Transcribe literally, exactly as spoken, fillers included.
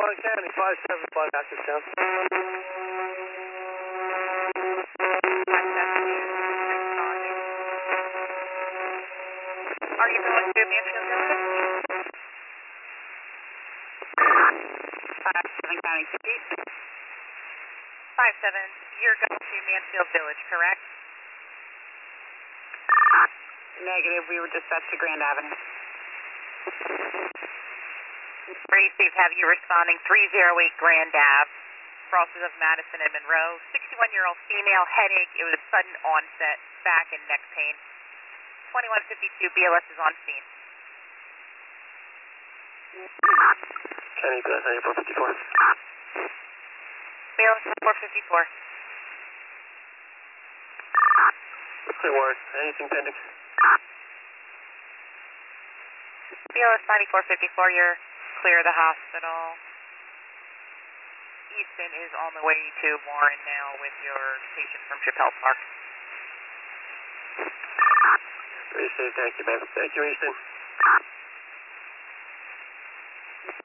Swan County, five seven five, active down. Are you going to Mansfield Village? five seven County Street. five seven, you're going to Mansfield Village, correct? Negative, we were dispatched to Grand Avenue. Receive, have you responding three oh eight Grand Ave, crosses of Madison and Monroe, sixty-one-year-old female, headache, it was a sudden onset, back and neck pain. twenty-one fifty-two, B L S is on scene. County B L S ninety-four fifty-four. B L S four fifty-four. Clear warrant, anything pending? B L S ninety-four fifty-four, you're clear of the hospital. Easton is on the way to Warren now with your patient from Chappelle Park. Very safe, thank you, man. Thank you, Easton.